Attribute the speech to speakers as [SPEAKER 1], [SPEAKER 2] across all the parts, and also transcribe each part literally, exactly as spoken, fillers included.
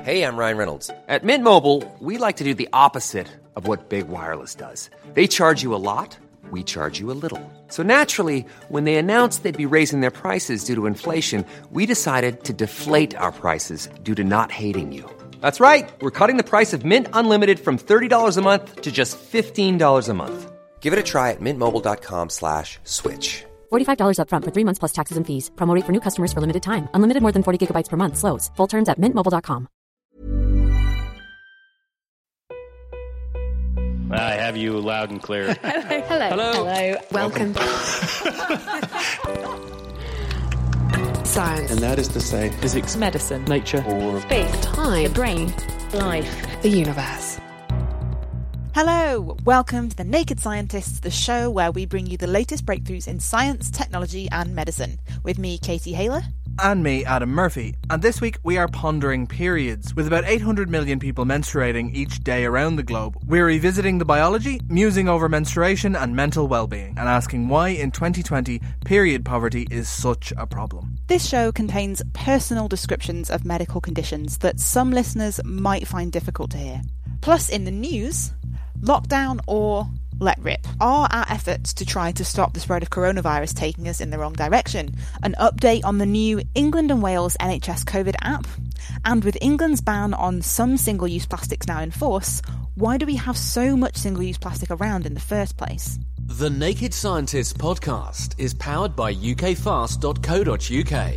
[SPEAKER 1] Hey, I'm Ryan Reynolds. At Mint Mobile, we like to do the opposite of what Big Wireless does. They charge you a lot, we charge you a little. So naturally, when they announced they'd be raising their prices due to inflation, we decided to deflate our prices due to not hating you. That's right. We're cutting the price of Mint Unlimited from thirty dollars a month to just fifteen dollars a month. Give it a try at mintmobile.com slash switch.
[SPEAKER 2] forty-five dollars up front for three months plus taxes and fees. Promo rate for new customers for limited time. Unlimited more than forty gigabytes per month. Slows full terms at mint mobile dot com.
[SPEAKER 3] I have you loud and clear.
[SPEAKER 4] Hello. Hello.
[SPEAKER 3] Hello.
[SPEAKER 4] Hello. Welcome. Science.
[SPEAKER 5] And that is to say,
[SPEAKER 6] physics,
[SPEAKER 7] medicine,
[SPEAKER 6] nature,
[SPEAKER 5] or
[SPEAKER 4] space, time, the brain, life, the universe.
[SPEAKER 7] Hello, welcome to The Naked Scientists, the show where we bring you the latest breakthroughs in science, technology and medicine. With me, Katie Haylor.
[SPEAKER 8] And me, Adam Murphy. And this week we are pondering periods. With about eight hundred million people menstruating each day around the globe, we're revisiting the biology, musing over menstruation and mental well-being, and asking why in twenty twenty period poverty is such a problem.
[SPEAKER 7] This show contains personal descriptions of medical conditions that some listeners might find difficult to hear. Plus, in the news, lockdown or let rip. Are our efforts to try to stop the spread of coronavirus taking us in the wrong direction? An update on the new England and Wales N H S COVID app? And with England's ban on some single-use plastics now in force, why do we have so much single-use plastic around in the first place?
[SPEAKER 9] The Naked Scientists podcast is powered by U K fast dot co dot U K.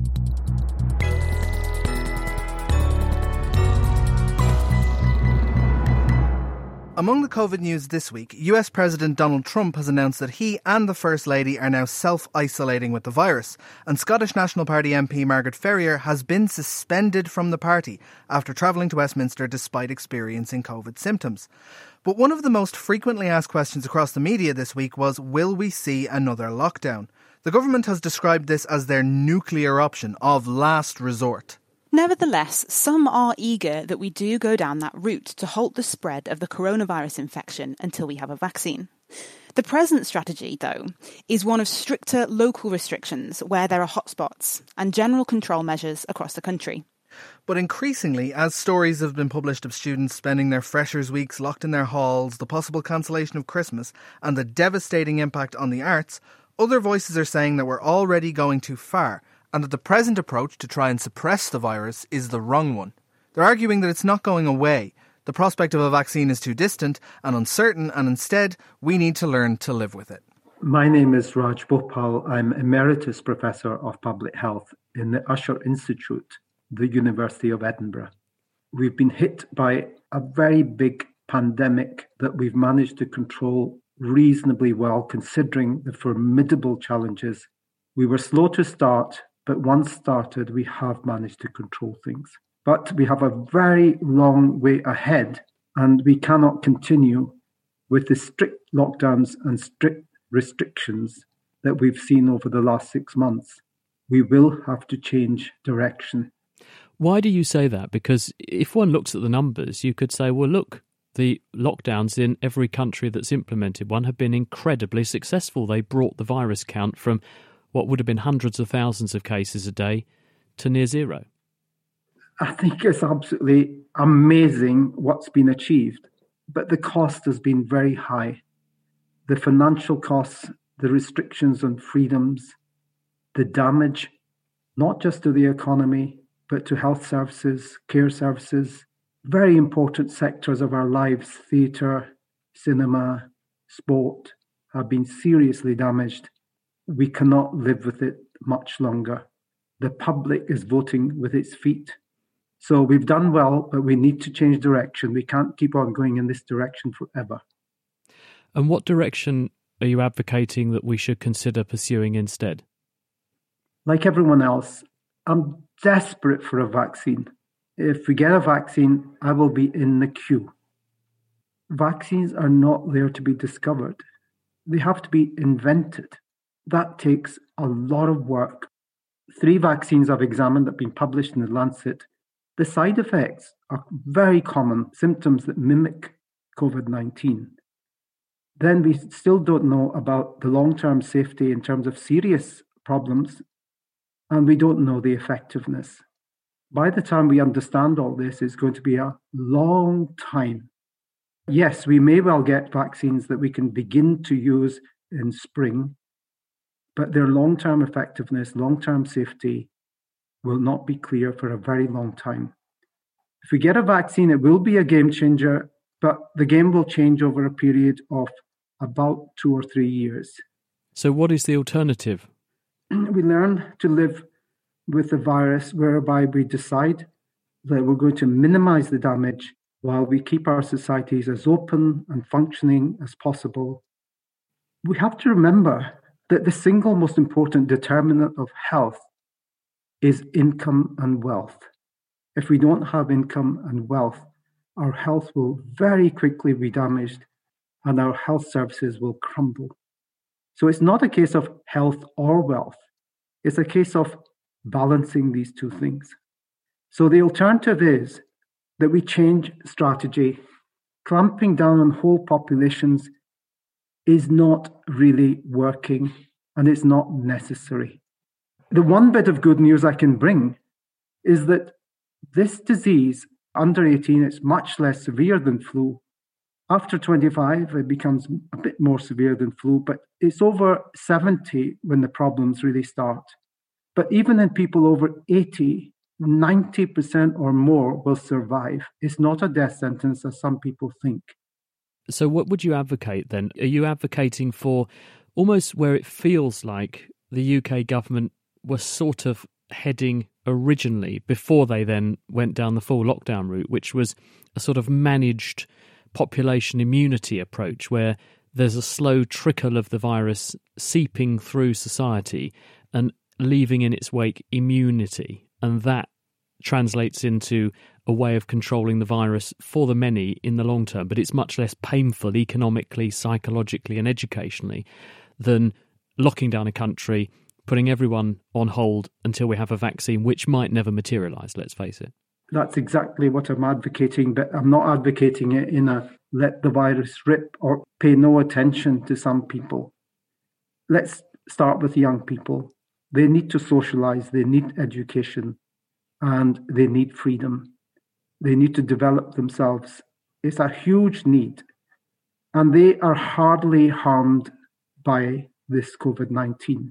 [SPEAKER 8] Among the COVID news this week, U S President Donald Trump has announced that he and the First Lady are now self-isolating with the virus, and Scottish National Party M P Margaret Ferrier has been suspended from the party after travelling to Westminster despite experiencing COVID symptoms. But one of the most frequently asked questions across the media this week was, will we see another lockdown? The government has described this as their nuclear option of last resort.
[SPEAKER 7] Nevertheless, some are eager that we do go down that route to halt the spread of the coronavirus infection until we have a vaccine. The present strategy, though, is one of stricter local restrictions where there are hotspots and general control measures across the country.
[SPEAKER 8] But increasingly, as stories have been published of students spending their freshers' weeks locked in their halls, the possible cancellation of Christmas and the devastating impact on the arts, other voices are saying that we're already going too far, and that the present approach to try and suppress the virus is the wrong one. They're arguing that it's not going away. The prospect of a vaccine is too distant and uncertain, and instead, we need to learn to live with it.
[SPEAKER 10] My name is Raj Bhopal. I'm Emeritus Professor of Public Health in the Usher Institute, the University of Edinburgh. We've been hit by a very big pandemic that we've managed to control reasonably well, considering the formidable challenges. We were slow to start, but once started, we have managed to control things. But we have a very long way ahead, and we cannot continue with the strict lockdowns and strict restrictions that we've seen over the last six months. We will have to change direction.
[SPEAKER 6] Why do you say that? Because if one looks at the numbers, you could say, well, look, the lockdowns in every country that's implemented one have been incredibly successful. They brought the virus count from what would have been hundreds of thousands of cases a day to near zero.
[SPEAKER 10] I think it's absolutely amazing what's been achieved, but the cost has been very high. The financial costs, the restrictions on freedoms, the damage, not just to the economy, but to health services, care services, very important sectors of our lives, theatre, cinema, sport, have been seriously damaged. We cannot live with it much longer. The public is voting with its feet. So we've done well, but we need to change direction. We can't keep on going in this direction forever.
[SPEAKER 6] And what direction are you advocating that we should consider pursuing instead?
[SPEAKER 10] Like everyone else, I'm desperate for a vaccine. If we get a vaccine, I will be in the queue. Vaccines are not there to be discovered. They have to be invented. That takes a lot of work. Three vaccines I've examined that have been published in The Lancet. The side effects are very common, symptoms that mimic COVID nineteen. Then we still don't know about the long-term safety in terms of serious problems, and we don't know the effectiveness. By the time we understand all this, it's going to be a long time. Yes, we may well get vaccines that we can begin to use in spring, but their long-term effectiveness, long-term safety will not be clear for a very long time. If we get a vaccine, it will be a game changer, but the game will change over a period of about two or three years.
[SPEAKER 6] So what is the alternative?
[SPEAKER 10] We learn to live with the virus whereby we decide that we're going to minimize the damage while we keep our societies as open and functioning as possible. We have to remember that the single most important determinant of health is income and wealth. If we don't have income and wealth, our health will very quickly be damaged and our health services will crumble. So it's not a case of health or wealth. It's a case of balancing these two things. So the alternative is that we change strategy. Clamping down on whole populations is not really working and it's not necessary. The one bit of good news I can bring is that this disease, under eighteen, it's much less severe than flu. After twenty-five, it becomes a bit more severe than flu, but it's over seventy when the problems really start. But even in people over eighty, ninety percent or more will survive. It's not a death sentence, as some people think.
[SPEAKER 6] So what would you advocate then? Are you advocating for almost where it feels like the U K government was sort of heading originally before they then went down the full lockdown route, which was a sort of managed population immunity approach where there's a slow trickle of the virus seeping through society and leaving in its wake immunity, and that translates into a way of controlling the virus for the many in the long term, but it's much less painful economically, psychologically and educationally than locking down a country, putting everyone on hold until we have a vaccine, which might never materialise, let's face it.
[SPEAKER 10] That's exactly what I'm advocating, but I'm not advocating it in a let the virus rip or pay no attention to some people. Let's start with young people. They need to socialise, they need education, and they need freedom. They need to develop themselves. It's a huge need. And they are hardly harmed by this COVID nineteen.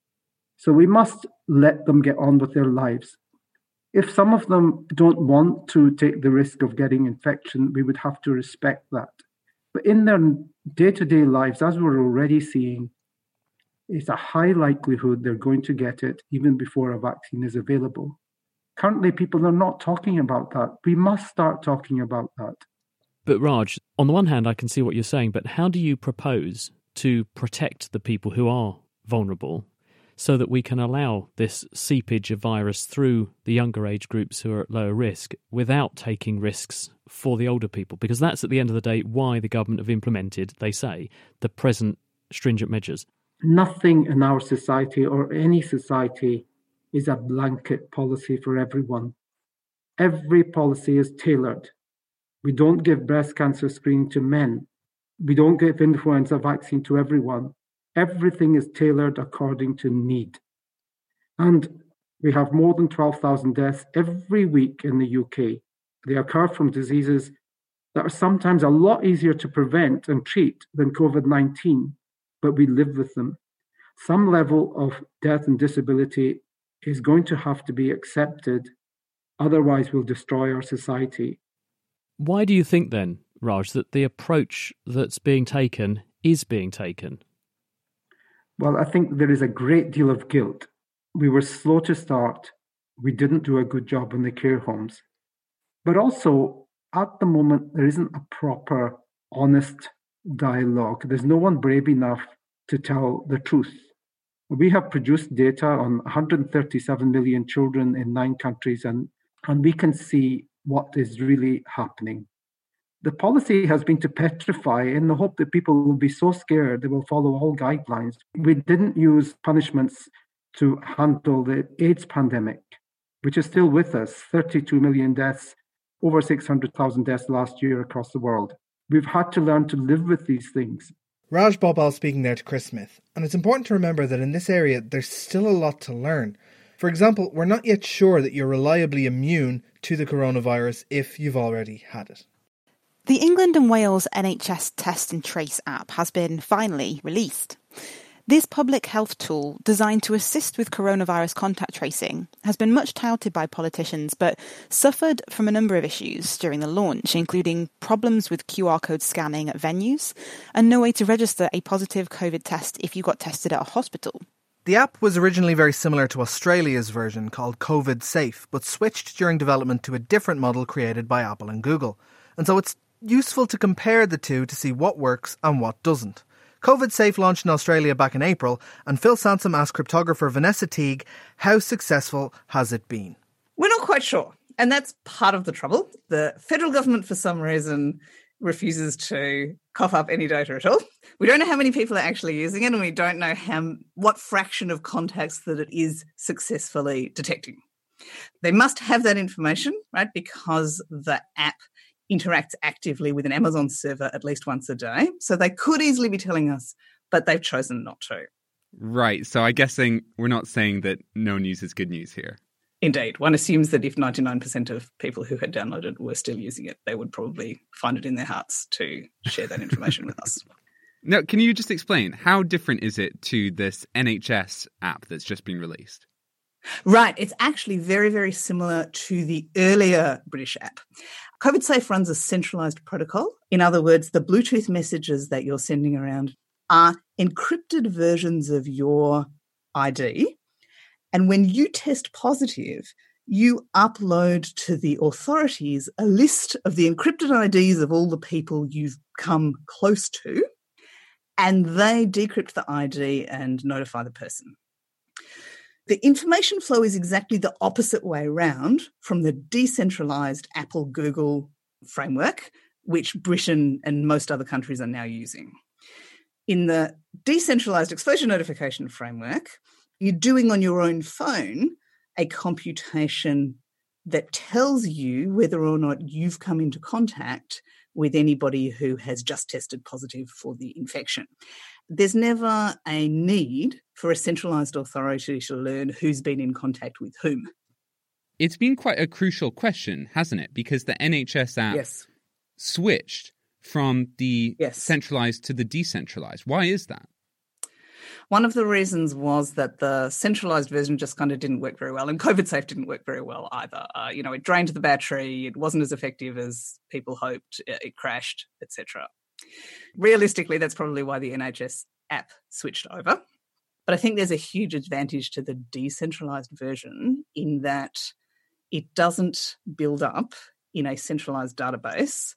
[SPEAKER 10] So we must let them get on with their lives. If some of them don't want to take the risk of getting infection, we would have to respect that. But in their day-to-day lives, as we're already seeing, it's a high likelihood they're going to get it even before a vaccine is available. Currently, people are not talking about that. We must start talking about that.
[SPEAKER 6] But Raj, on the one hand, I can see what you're saying, but how do you propose to protect the people who are vulnerable so that we can allow this seepage of virus through the younger age groups who are at lower risk without taking risks for the older people? Because that's, at the end of the day, why the government have implemented, they say, the present stringent measures.
[SPEAKER 10] Nothing in our society or any society is a blanket policy for everyone. Every policy is tailored. We don't give breast cancer screening to men. We don't give influenza vaccine to everyone. Everything is tailored according to need. And we have more than twelve thousand deaths every week in the U K. They occur from diseases that are sometimes a lot easier to prevent and treat than COVID nineteen, but we live with them. Some level of death and disability is going to have to be accepted, otherwise we'll destroy our society.
[SPEAKER 6] Why do you think then, Raj, that the approach that's being taken is being taken?
[SPEAKER 10] Well, I think there is a great deal of guilt. We were slow to start. We didn't do a good job in the care homes. But also, at the moment, there isn't a proper, honest dialogue. There's no one brave enough to tell the truth. We have produced data on one hundred thirty-seven million children in nine countries, and, and we can see what is really happening. The policy has been to petrify in the hope that people will be so scared they will follow all guidelines. We didn't use punishments to handle the AIDS pandemic, which is still with us, thirty-two million deaths, over six hundred thousand deaths last year across the world. We've had to learn to live with these things.
[SPEAKER 8] Raj Bobal speaking there to Chris Smith. And it's important to remember that in this area, there's still a lot to learn. For example, we're not yet sure that you're reliably immune to the coronavirus if you've already had it.
[SPEAKER 7] The England and Wales N H S Test and Trace app has been finally released. This public health tool, designed to assist with coronavirus contact tracing, has been much touted by politicians but suffered from a number of issues during the launch, including problems with Q R code scanning at venues and no way to register a positive COVID test if you got tested at a hospital.
[SPEAKER 8] The app was originally very similar to Australia's version called COVID Safe, but switched during development to a different model created by Apple and Google. And so it's useful to compare the two to see what works and what doesn't. COVID Safe launched in Australia back in April, and Phil Sansom asked cryptographer Vanessa Teague, how successful has it been?
[SPEAKER 5] We're not quite sure, and that's part of the trouble. The federal government, for some reason, refuses to cough up any data at all. We don't know how many people are actually using it, and we don't know how what fraction of contacts that it is successfully detecting. They must have that information, right, because the app interacts actively with an Amazon server at least once a day. So they could easily be telling us, but they've chosen not to.
[SPEAKER 11] Right. So I'm guessing we're not saying that no news is good news here.
[SPEAKER 5] Indeed. One assumes that if ninety-nine percent of people who had downloaded it were still using it, they would probably find it in their hearts to share that information with us.
[SPEAKER 11] Now, can you just explain, how different is it to this N H S app that's just been released?
[SPEAKER 5] Right. It's actually very, very similar to the earlier British app. COVID Safe runs a centralised protocol. In other words, the Bluetooth messages that you're sending around are encrypted versions of your I D. And when you test positive, you upload to the authorities a list of the encrypted I Ds of all the people you've come close to, and they decrypt the I D and notify the person. The information flow is exactly the opposite way around from the decentralised Apple-Google framework, which Britain and most other countries are now using. In the decentralised exposure notification framework, you're doing on your own phone a computation that tells you whether or not you've come into contact with anybody who has just tested positive for the infection. There's never a need for a centralised authority to learn who's been in contact with whom.
[SPEAKER 11] It's been quite a crucial question, hasn't it? Because the N H S app
[SPEAKER 5] yes.
[SPEAKER 11] switched from the
[SPEAKER 5] yes.
[SPEAKER 11] centralised to the decentralised. Why is that?
[SPEAKER 5] One of the reasons was that the centralised version just kind of didn't work very well, and COVID Safe didn't work very well either. Uh, you know, it drained the battery, it wasn't as effective as people hoped, it crashed, et cetera. Realistically, that's probably why the N H S app switched over. But I think there's a huge advantage to the decentralised version in that it doesn't build up in a centralised database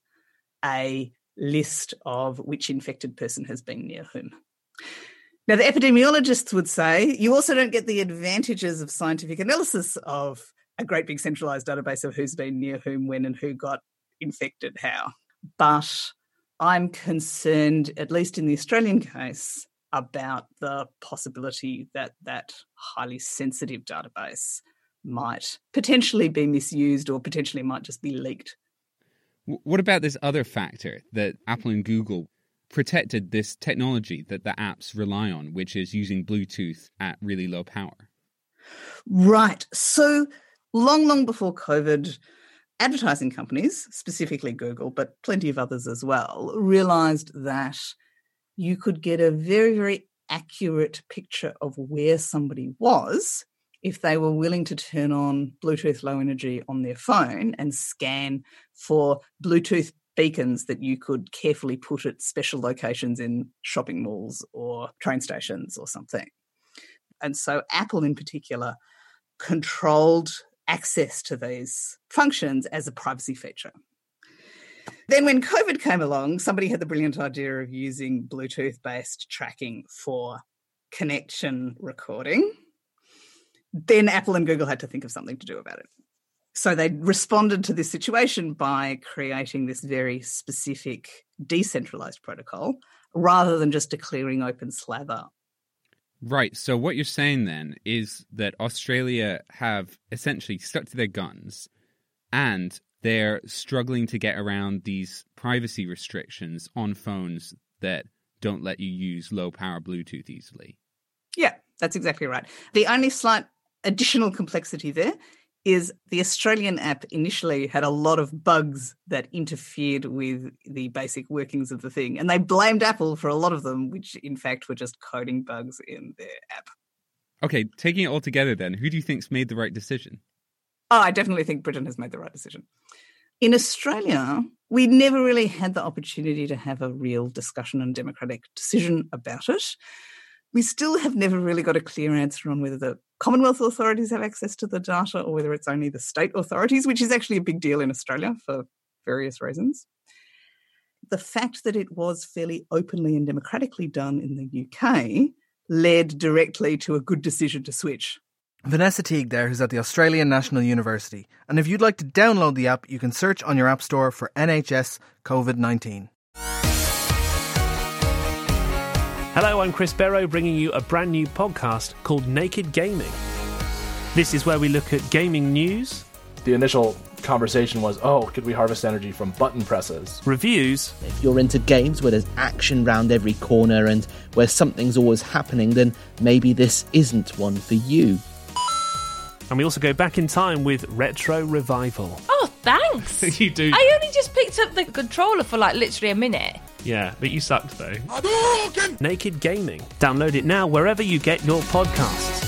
[SPEAKER 5] a list of which infected person has been near whom. Now, the epidemiologists would say you also don't get the advantages of scientific analysis of a great big centralised database of who's been near whom, when, and who got infected how. But I'm concerned, at least in the Australian case, about the possibility that that highly sensitive database might potentially be misused or potentially might just be leaked.
[SPEAKER 11] What about this other factor that Apple and Google protected this technology that the apps rely on, which is using Bluetooth at really low power?
[SPEAKER 5] Right. So long, long before COVID, advertising companies, specifically Google, but plenty of others as well, realised that you could get a very, very accurate picture of where somebody was if they were willing to turn on Bluetooth Low Energy on their phone and scan for Bluetooth beacons that you could carefully put at special locations in shopping malls or train stations or something. And so Apple in particular controlled access to these functions as a privacy feature. Then when COVID came along, somebody had the brilliant idea of using Bluetooth-based tracking for connection recording. Then Apple and Google had to think of something to do about it. So they responded to this situation by creating this very specific decentralized protocol rather than just declaring open slather.
[SPEAKER 11] Right. So what you're saying then is that Australia have essentially stuck to their guns and they're struggling to get around these privacy restrictions on phones that don't let you use low-power Bluetooth easily.
[SPEAKER 5] Yeah, that's exactly right. The only slight additional complexity there is the Australian app initially had a lot of bugs that interfered with the basic workings of the thing. And they blamed Apple for a lot of them, which in fact were just coding bugs in their app.
[SPEAKER 11] Okay, taking it all together then, who do you think's made the right decision?
[SPEAKER 5] Oh, I definitely think Britain has made the right decision. In Australia, we never really had the opportunity to have a real discussion and democratic decision about it. We still have never really got a clear answer on whether the Commonwealth authorities have access to the data or whether it's only the state authorities, which is actually a big deal in Australia for various reasons. The fact that it was fairly openly and democratically done in the U K led directly to a good decision to switch.
[SPEAKER 8] Vanessa Teague there, who's at the Australian National University. And if you'd like to download the app, you can search on your app store for N H S COVID nineteen.
[SPEAKER 12] Hello, I'm Chris Barrow, bringing you a brand new podcast called Naked Gaming. This is where we look at gaming news.
[SPEAKER 13] The initial conversation was, oh, could we harvest energy from button presses?
[SPEAKER 12] Reviews.
[SPEAKER 14] If you're into games where there's action round every corner and where something's always happening, then maybe this isn't one for you.
[SPEAKER 12] And we also go back in time with Retro Revival.
[SPEAKER 15] Oh, thanks.
[SPEAKER 12] You do.
[SPEAKER 15] I only just picked up the controller for like literally a minute.
[SPEAKER 12] Yeah, but you sucked though. Naked Gaming. Download it now wherever you get your podcasts.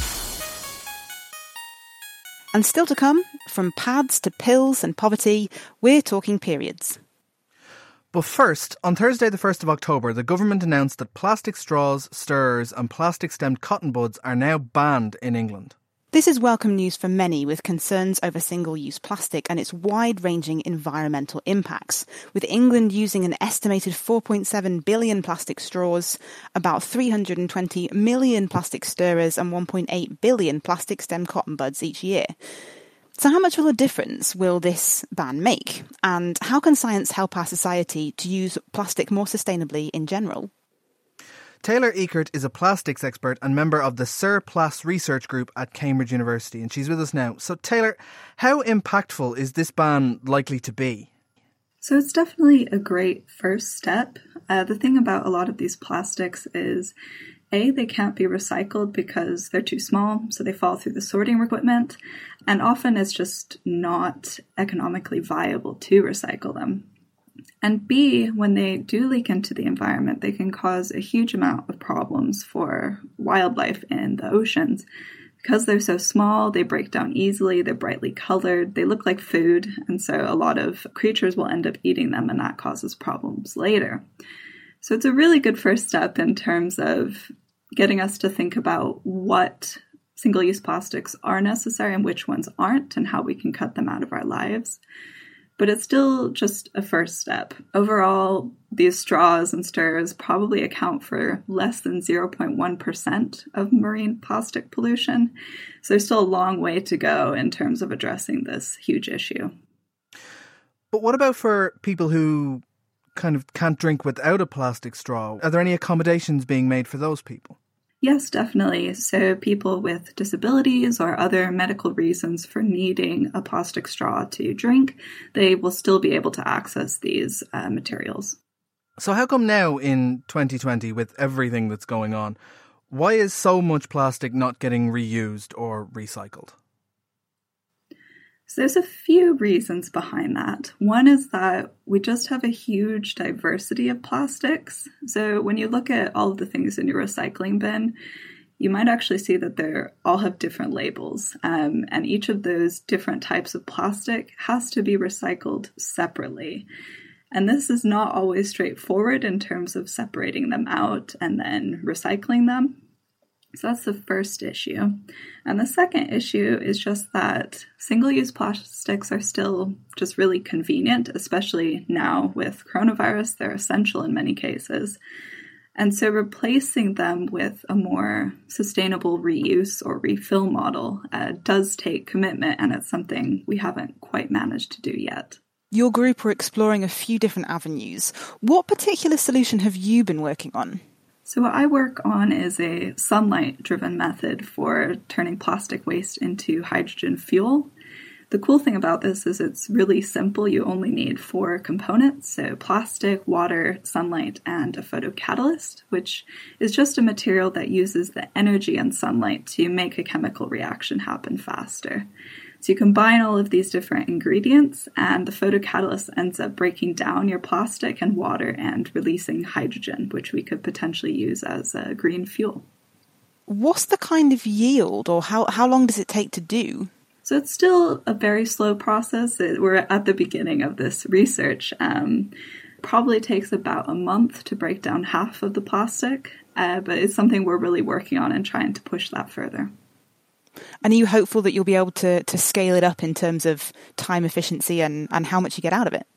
[SPEAKER 7] And still to come, from pads to pills and poverty, we're talking periods.
[SPEAKER 8] But first, on Thursday the first of October, the government announced that plastic straws, stirrers and plastic-stemmed cotton buds are now banned in England.
[SPEAKER 7] This is welcome news for many with concerns over single-use plastic and its wide-ranging environmental impacts, with England using an estimated four point seven billion plastic straws, about three hundred twenty million plastic stirrers and one point eight billion plastic stem cotton buds each year. So how much of a difference will this ban make? And how can science help our society to use plastic more sustainably in general?
[SPEAKER 8] Taylor Eckert is a plastics expert and member of the Surplus Research Group at Cambridge University, and she's with us now. So, Taylor, how impactful is this ban likely to be?
[SPEAKER 16] So it's definitely a great first step. Uh, the thing about a lot of these plastics is, A, they can't be recycled because they're too small, so they fall through the sorting equipment, and often it's just not economically viable to recycle them. And B, when they do leak into the environment, they can cause a huge amount of problems for wildlife in the oceans. Because they're so small, they break down easily, they're brightly colored, they look like food, and so a lot of creatures will end up eating them, and that causes problems later. So it's a really good first step in terms of getting us to think about what single-use plastics are necessary and which ones aren't, and how we can cut them out of our lives. But it's still just a first step. Overall, these straws and stirrers probably account for less than zero point one percent of marine plastic pollution. So there's still a long way to go in terms of addressing this huge issue.
[SPEAKER 8] But what about for people who kind of can't drink without a plastic straw? Are there any accommodations being made for those people?
[SPEAKER 16] Yes, definitely. So people with disabilities or other medical reasons for needing a plastic straw to drink, they will still be able to access these uh, materials.
[SPEAKER 8] So how come now in twenty twenty, with everything that's going on, why is so much plastic not getting reused or recycled?
[SPEAKER 16] So there's a few reasons behind that. One is that we just have a huge diversity of plastics. So when you look at all of the things in your recycling bin, you might actually see that they all have different labels. Um, and each of those different types of plastic has to be recycled separately. And this is not always straightforward in terms of separating them out and then recycling them. So that's the first issue. And the second issue is just that single-use plastics are still just really convenient, especially now with coronavirus. They're essential in many cases. And so replacing them with a more sustainable reuse or refill model uh, does take commitment, and it's something we haven't quite managed to do yet.
[SPEAKER 7] Your group are exploring a few different avenues. What particular solution have you been working on?
[SPEAKER 16] So what I work on is a sunlight-driven method for turning plastic waste into hydrogen fuel. The cool thing about this is it's really simple. You only need four components, so plastic, water, sunlight, and a photocatalyst, which is just a material that uses the energy and sunlight to make a chemical reaction happen faster. So you combine all of these different ingredients, and the photocatalyst ends up breaking down your plastic and water and releasing hydrogen, which we could potentially use as a green fuel.
[SPEAKER 7] What's the kind of yield, or how, how long does it take to do?
[SPEAKER 16] So it's still a very slow process. We're at the beginning of this research. Um, probably takes about a month to break down half of the plastic, uh, but it's something we're really working on and trying to push that further.
[SPEAKER 7] And are you hopeful that you'll be able to, to scale it up in terms of time efficiency and, and how much you get out of it?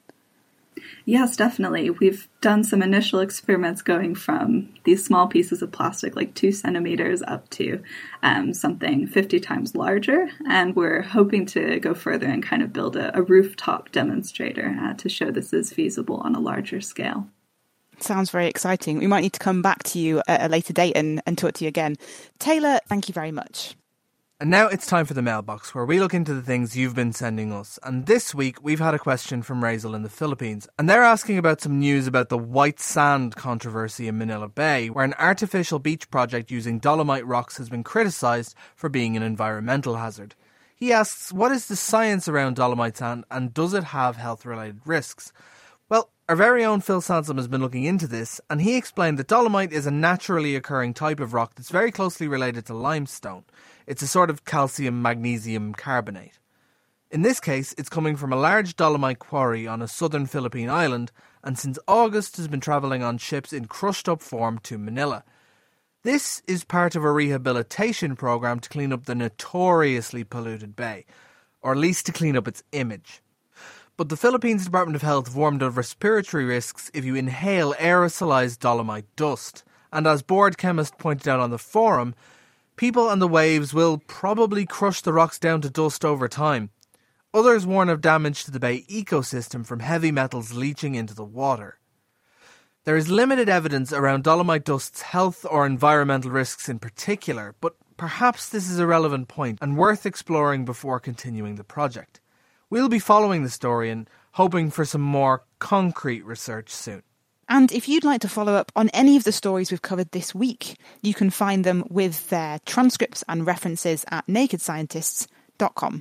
[SPEAKER 16] Yes, definitely. We've done some initial experiments going from these small pieces of plastic, like two centimeters, up to um, something fifty times larger. And we're hoping to go further and kind of build a, a rooftop demonstrator uh, to show this is feasible on a larger scale.
[SPEAKER 7] Sounds very exciting. We might need to come back to you at a later date and, and talk to you again. Taylor, thank you very much.
[SPEAKER 8] And now it's time for the mailbox, where we look into the things you've been sending us. And this week, we've had a question from Razel in the Philippines. And they're asking about some news about the white sand controversy in Manila Bay, where an artificial beach project using dolomite rocks has been criticised for being an environmental hazard. He asks, what is the science around dolomite sand, and does it have health-related risks? Well, our very own Phil Sansom has been looking into this, and he explained that dolomite is a naturally occurring type of rock that's very closely related to limestone. It's a sort of calcium-magnesium carbonate. In this case, it's coming from a large dolomite quarry on a southern Philippine island, and since August has been travelling on ships in crushed-up form to Manila. This is part of a rehabilitation programme to clean up the notoriously polluted bay, or at least to clean up its image. But the Philippines Department of Health warned of respiratory risks if you inhale aerosolised dolomite dust, and as board chemist pointed out on the forum, people and the waves will probably crush the rocks down to dust over time. Others warn of damage to the bay ecosystem from heavy metals leaching into the water. There is limited evidence around dolomite dust's health or environmental risks in particular, but perhaps this is a relevant point and worth exploring before continuing the project. We'll be following the story and hoping for some more concrete research soon.
[SPEAKER 7] And if you'd like to follow up on any of the stories we've covered this week, you can find them with their transcripts and references at naked scientists dot com.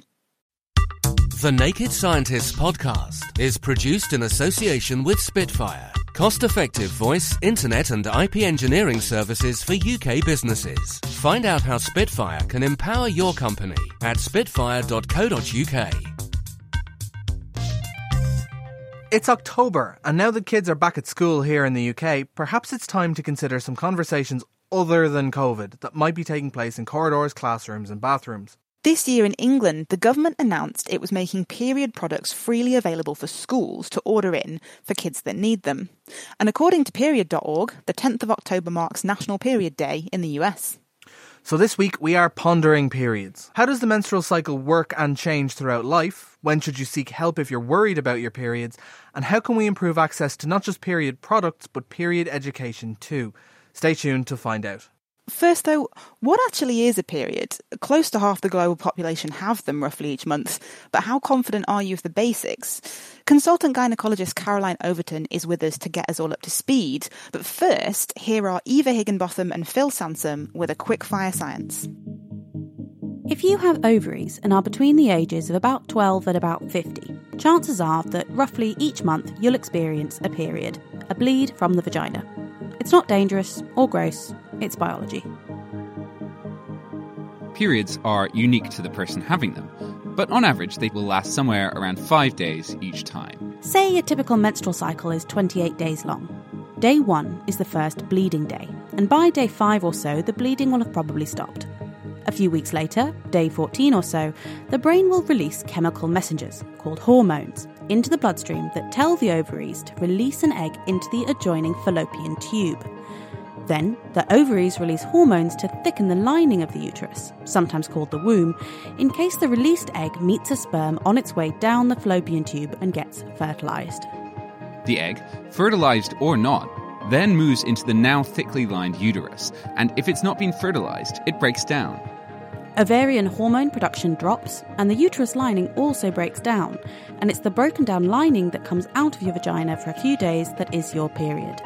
[SPEAKER 9] The Naked Scientists podcast is produced in association with Spitfire, cost-effective voice, internet and I P engineering services for U K businesses. Find out how Spitfire can empower your company at spitfire dot co dot uk.
[SPEAKER 8] It's October, and now that kids are back at school here in the U K, perhaps it's time to consider some conversations other than COVID that might be taking place in corridors, classrooms and bathrooms.
[SPEAKER 7] This year in England, the government announced it was making period products freely available for schools to order in for kids that need them. And according to period dot org, the tenth of October marks National Period Day in the U S.
[SPEAKER 8] So this week we are pondering periods. How does the menstrual cycle work and change throughout life? When should you seek help if you're worried about your periods? And how can we improve access to not just period products, but period education too? Stay tuned to find out.
[SPEAKER 7] First though, what actually is a period? Close to half the global population have them roughly each month, but how confident are you of the basics? Consultant gynaecologist Caroline Overton is with us to get us all up to speed. But first, here are Eva Higginbotham and Phil Sansom with a quick fire science.
[SPEAKER 17] If you have ovaries and are between the ages of about twelve and about fifty, chances are that roughly each month you'll experience a period, a bleed from the vagina. It's not dangerous or gross, it's biology.
[SPEAKER 11] Periods are unique to the person having them, but on average they will last somewhere around five days each time.
[SPEAKER 17] Say a typical menstrual cycle is twenty-eight days long. Day one is the first bleeding day, and by day five or so the bleeding will have probably stopped. A few weeks later, day fourteen or so, the brain will release chemical messengers, called hormones, into the bloodstream that tell the ovaries to release an egg into the adjoining fallopian tube. Then, the ovaries release hormones to thicken the lining of the uterus, sometimes called the womb, in case the released egg meets a sperm on its way down the fallopian tube and gets fertilised.
[SPEAKER 11] The egg, fertilised or not, then moves into the now thickly lined uterus, and if it's not been fertilised, it breaks down.
[SPEAKER 17] Ovarian hormone production drops, and the uterus lining also breaks down, and it's the broken down lining that comes out of your vagina for a few days that is your period.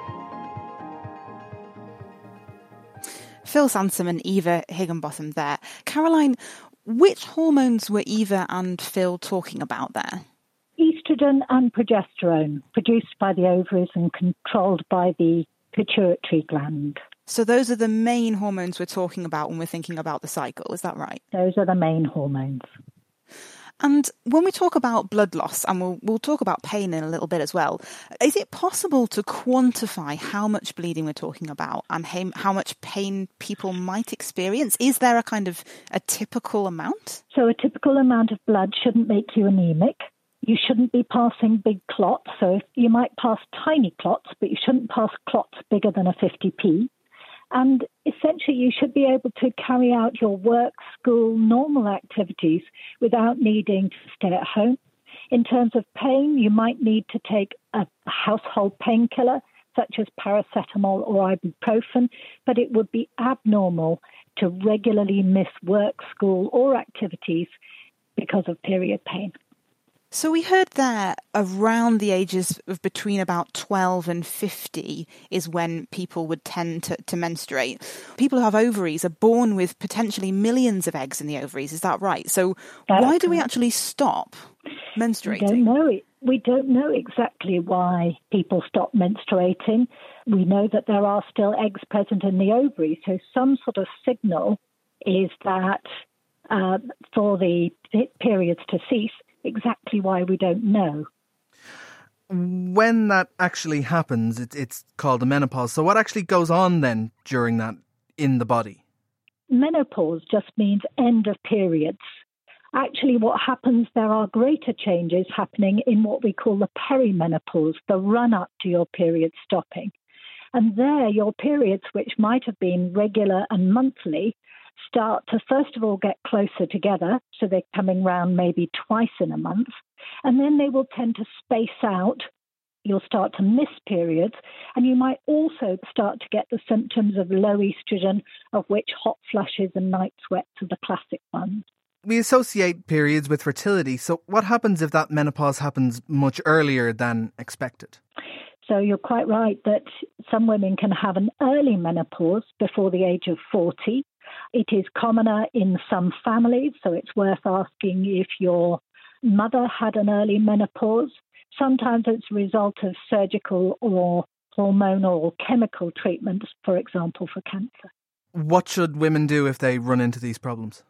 [SPEAKER 7] Phil Sansom and Eva Higginbotham there. Caroline, which hormones were Eva and Phil talking about there?
[SPEAKER 18] Estrogen and progesterone, produced by the ovaries and controlled by the pituitary gland.
[SPEAKER 7] So those are the main hormones we're talking about when we're thinking about the cycle, is that right?
[SPEAKER 18] Those are the main hormones.
[SPEAKER 7] And when we talk about blood loss, and we'll, we'll talk about pain in a little bit as well, is it possible to quantify how much bleeding we're talking about and how much pain people might experience? Is there a kind of a typical amount?
[SPEAKER 18] So a typical amount of blood shouldn't make you anemic. You shouldn't be passing big clots. So if you might pass tiny clots, but you shouldn't pass clots bigger than a fifty p. And essentially, you should be able to carry out your work, school, normal activities without needing to stay at home. In terms of pain, you might need to take a household painkiller, such as paracetamol or ibuprofen, but it would be abnormal to regularly miss work, school, or activities because of period pain.
[SPEAKER 7] So we heard there around the ages of between about twelve and fifty is when people would tend to, to menstruate. People who have ovaries are born with potentially millions of eggs in the ovaries. Is that right? So
[SPEAKER 18] That's
[SPEAKER 7] why do we
[SPEAKER 18] correct.
[SPEAKER 7] actually stop menstruating?
[SPEAKER 18] We don't know it. We don't know exactly why people stop menstruating. We know that there are still eggs present in the ovaries. So some sort of signal is that uh, for the periods to cease. Exactly why we don't know.
[SPEAKER 8] When that actually happens, it, it's called a menopause. So what actually goes on then during that in the body?
[SPEAKER 18] Menopause just means end of periods. Actually, what happens, there are greater changes happening in what we call the perimenopause, the run-up to your period stopping. And there, your periods, which might have been regular and monthly, start to, first of all, get closer together. So they're coming round maybe twice in a month. And then they will tend to space out. You'll start to miss periods. And you might also start to get the symptoms of low estrogen, of which hot flushes and night sweats are the classic ones.
[SPEAKER 8] We associate periods with fertility. So what happens if that menopause happens much earlier than expected?
[SPEAKER 18] So you're quite right that some women can have an early menopause before the age of forty. It is commoner in some families, so it's worth asking if your mother had an early menopause. Sometimes it's a result of surgical or hormonal or chemical treatments, for example, for cancer.
[SPEAKER 8] What should women do if they run into these problems?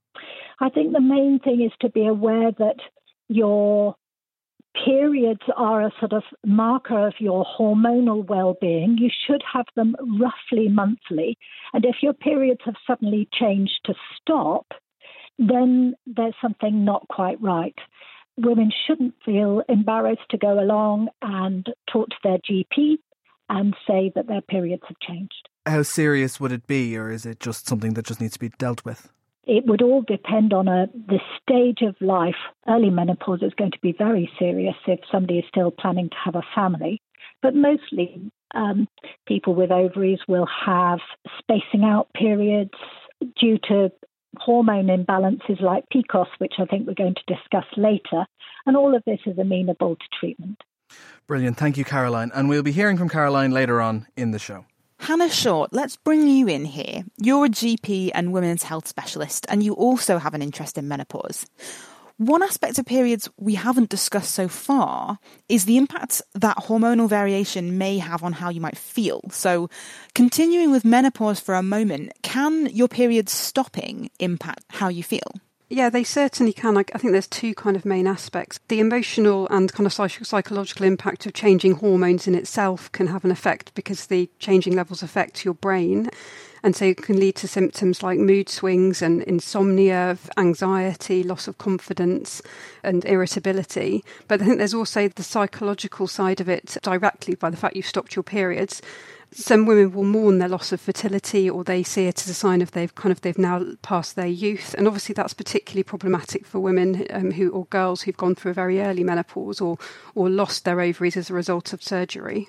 [SPEAKER 18] I think the main thing is to be aware that your periods are a sort of marker of your hormonal well-being. You should have them roughly monthly. And if your periods have suddenly changed to stop, then there's something not quite right. Women shouldn't feel embarrassed to go along and talk to their G P and say that their periods have changed.
[SPEAKER 8] How serious would it be, or is it just something that just needs to be dealt with?
[SPEAKER 18] It would all depend on a, the stage of life. Early menopause is going to be very serious if somebody is still planning to have a family. But mostly um, people with ovaries will have spacing out periods due to hormone imbalances like P C O S, which I think we're going to discuss later. And all of this is amenable to treatment.
[SPEAKER 8] Brilliant. Thank you, Caroline. And we'll be hearing from Caroline later on in the show.
[SPEAKER 7] Hannah Short, let's bring you in here. You're a G P and women's health specialist, and you also have an interest in menopause. One aspect of periods we haven't discussed so far is the impact that hormonal variation may have on how you might feel. So, continuing with menopause for a moment, can your periods stopping impact how you feel?
[SPEAKER 19] Yeah, they certainly can. I, I think there's two kind of main aspects. The emotional and kind of psych- psychological impact of changing hormones in itself can have an effect because the changing levels affect your brain. And so it can lead to symptoms like mood swings and insomnia, anxiety, loss of confidence and irritability. But I think there's also the psychological side of it directly by the fact you've stopped your periods. Some women will mourn their loss of fertility, or they see it as a sign of they've kind of they've now passed their youth, and obviously that's particularly problematic for women um, who or girls who've gone through a very early menopause or or lost their ovaries as a result of surgery.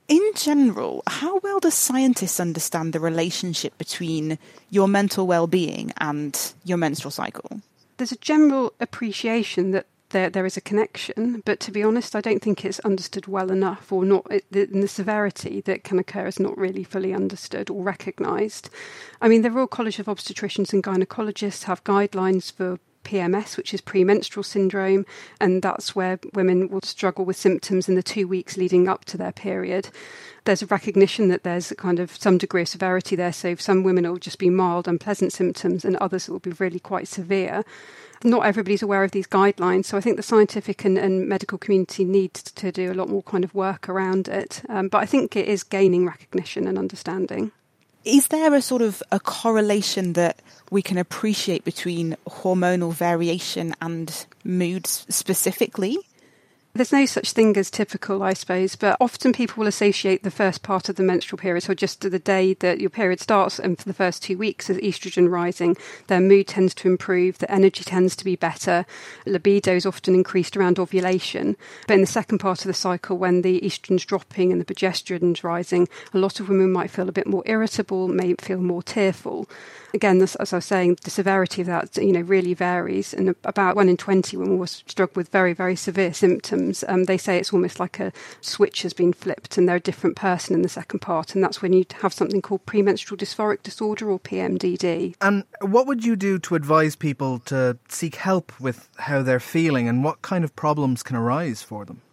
[SPEAKER 7] In general, how well do scientists understand the relationship between your mental well-being and your menstrual cycle?
[SPEAKER 19] There's a general appreciation that there there is a connection, but to be honest, I don't think it's understood well enough, or not. It, the, the severity that can occur is not really fully understood or recognised. I mean, the Royal College of Obstetricians and Gynecologists have guidelines for P M S, which is premenstrual syndrome, and that's where women will struggle with symptoms in the two weeks leading up to their period. There's a recognition that there's a kind of some degree of severity there, so some women it will just be mild, unpleasant symptoms, and others it will be really quite severe. Not everybody's aware of these guidelines, so I think the scientific and, and medical community needs to do a lot more kind of work around it. Um, but I think it is gaining recognition and understanding.
[SPEAKER 7] Is there a sort of a correlation that we can appreciate between hormonal variation and mood specifically?
[SPEAKER 19] There's no such thing as typical, I suppose, but often people will associate the first part of the menstrual period, so just the day that your period starts and for the first two weeks as estrogen rising, their mood tends to improve, the energy tends to be better, libido is often increased around ovulation. But in the second part of the cycle, when the estrogen's dropping and the progesterone's rising, a lot of women might feel a bit more irritable, may feel more tearful. Again, as I was saying, the severity of that, you know, really varies, and about one in twenty women will struggle with very, very severe symptoms. Um, they say it's almost like a switch has been flipped and they're a different person in the second part, and that's when you have something called premenstrual dysphoric disorder, or P M D D.
[SPEAKER 8] And what would you do to advise people to seek help with how they're feeling, and what kind of problems can arise for them?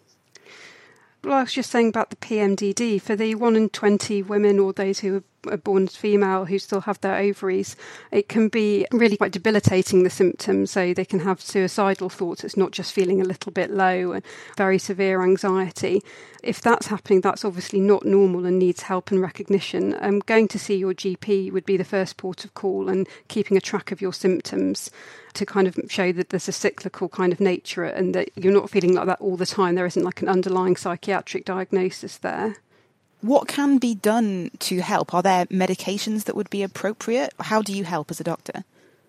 [SPEAKER 19] Well, I was just saying about the P M D D. For the one in twenty women, or those who are born as female who still have their ovaries, it can be really quite debilitating, the symptoms. So they can have suicidal thoughts. It's not just feeling a little bit low, and very severe anxiety. If that's happening, that's obviously not normal and needs help and recognition. Um, going to see your G P would be the first port of call, and keeping a track of your symptoms to kind of show that there's a cyclical kind of nature and that you're not feeling like that all the time. There isn't like an underlying psychiatric diagnosis there.
[SPEAKER 7] What can be done to help? Are there medications that would be appropriate? How do you help as a doctor?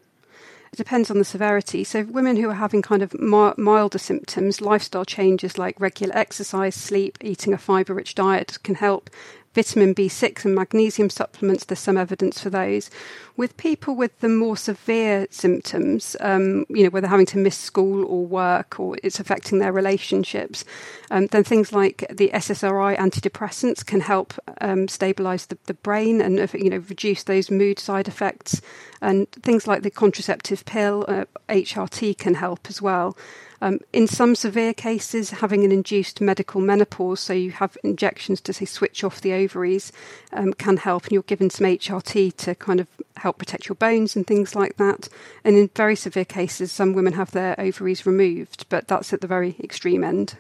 [SPEAKER 19] It depends on the severity. So women who are having kind of milder symptoms, lifestyle changes like regular exercise, sleep, eating a fibre-rich diet can help. Vitamin B six and magnesium supplements, there's some evidence for those. With people with the more severe symptoms, um, you know, where they're having to miss school or work, or it's affecting their relationships, um, then things like the S S R I antidepressants can help um, stabilise the, the brain and, you know, reduce those mood side effects. And things like the contraceptive pill, uh, H R T, can help as well. Um, in some severe cases, having an induced medical menopause, so you have injections to, say, switch off the ovaries, um, can help, and you're given some H R T to kind of help protect your bones and things like that. And in very severe cases, some women have their ovaries removed, but that's at the very extreme end.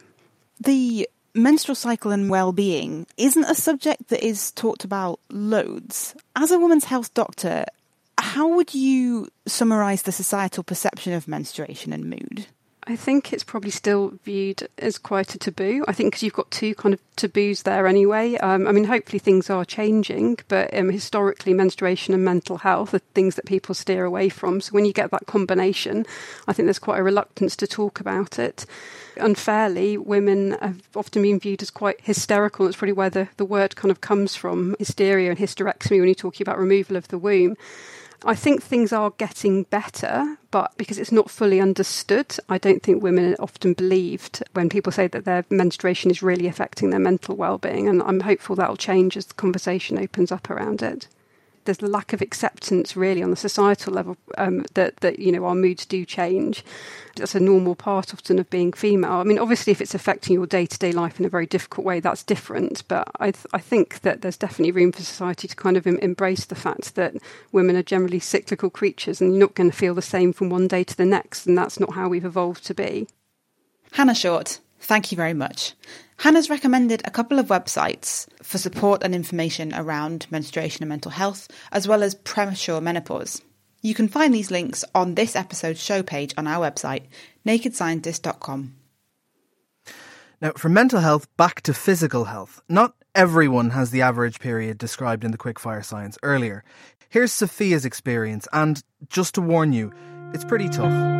[SPEAKER 7] The menstrual cycle and well-being isn't a subject that is talked about loads. As a women's health doctor, how would you summarise the societal perception of menstruation and mood?
[SPEAKER 19] I think it's probably still viewed as quite a taboo. I think because you've got two kind of taboos there anyway. Um, I mean, hopefully things are changing, but um, historically menstruation and mental health are things that people steer away from. So when you get that combination, I think there's quite a reluctance to talk about it. Unfairly, women have often been viewed as quite hysterical. It's probably where the, the word kind of comes from, hysteria and hysterectomy, when you're talking about removal of the womb. I think things are getting better, but because it's not fully understood, I don't think women are often believed when people say that their menstruation is really affecting their mental well-being, and I'm hopeful that'll change as the conversation opens up around it. There's the lack of acceptance really on the societal level um, that, that, you know, our moods do change. That's a normal part often of being female. I mean, obviously if it's affecting your day-to-day life in a very difficult way, that's different. But I, th- I think that there's definitely room for society to kind of em- embrace the fact that women are generally cyclical creatures, and you're not going to feel the same from one day to the next. And that's not how we've evolved to be.
[SPEAKER 7] Hannah Short, thank you very much. Hannah's recommended a couple of websites for support and information around menstruation and mental health, as well as premature menopause. You can find these links on this episode's show page on our website, naked scientist dot com.
[SPEAKER 8] Now, from mental health back to physical health. Not everyone has the average period described in the Quickfire Science earlier. Here's Sophia's experience, and just to warn you, it's pretty tough.